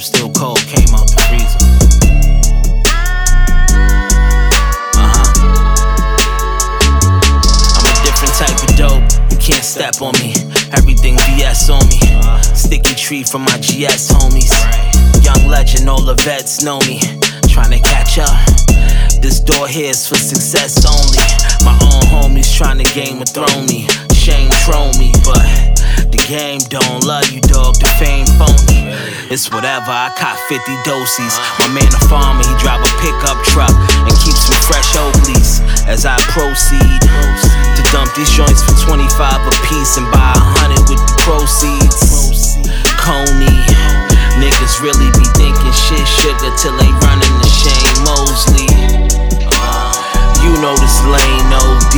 still cold, came out the freezer. I'm a different type of dope, you can't step on me. Everything VS on me. Sticky tree from my GS homies. Young legend, all the vets know me. Tryna catch up. This door here is for success only. My own homies tryna Game of Thrones me. Shame throw me, but the game don't love you, dog. The fame phony. It's whatever, I caught 50 doses. My man a farmer, he drive a pickup truck and keeps some fresh Oakleys. As I proceed,